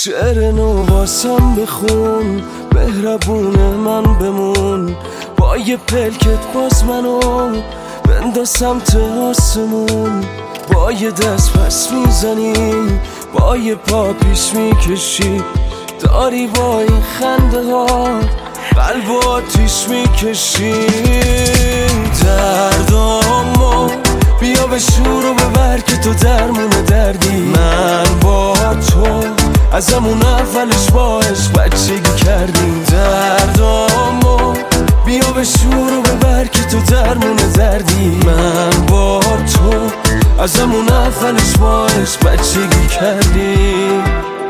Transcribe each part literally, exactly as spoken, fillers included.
شعر نو واسم بخون، مهربونه من بمون، با یه پلکت باز منو بنداز سمت آسمون. با یه دست پس میزنی، با یه پا پیش میکشی، داری با این خنده ها قلب و آتیش میکشی. دردامو بیا به شور و ببر که تو درمون دردی. من با تو از همون اولش با عشق بچگی کردیم. دردامو بیا به شور و ببر که تو درمون دردی. من با تو از همون اولش با عشق بچگی کردیم.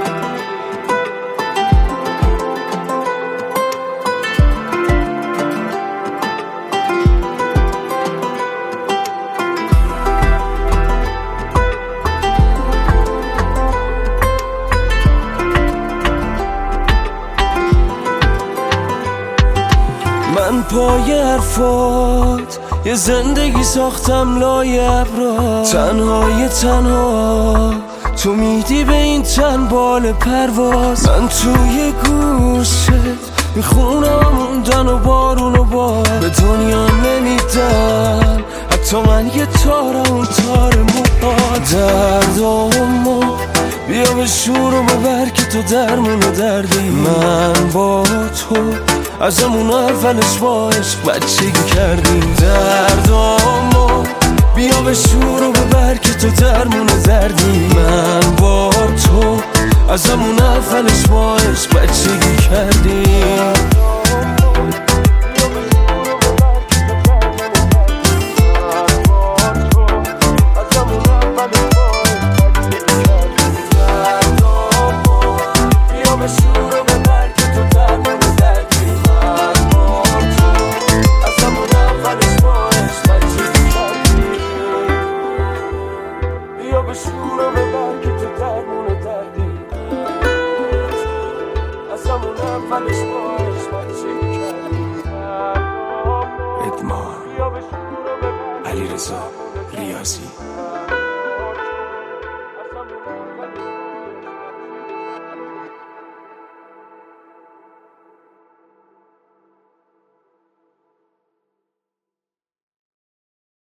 من پای حرفات یه زندگی ساختم لای ابرا، تنهای تنها تو میدی به این تن بال پرواز. من توی گوشت میخونم موندن و بارون و بار، به دنیا نمیدم حتی من یه تارم اون تار موها. دردامو بیا به شور و ببر که تو درمون دردی. من با تو از همون اولش با عشق بچگی کردیم. دردامو بیا به شور و ببر که تو درمون دردی. من با تو از همون اولش با عشق بچگی کردیم. ادمان علیرضا ریاضی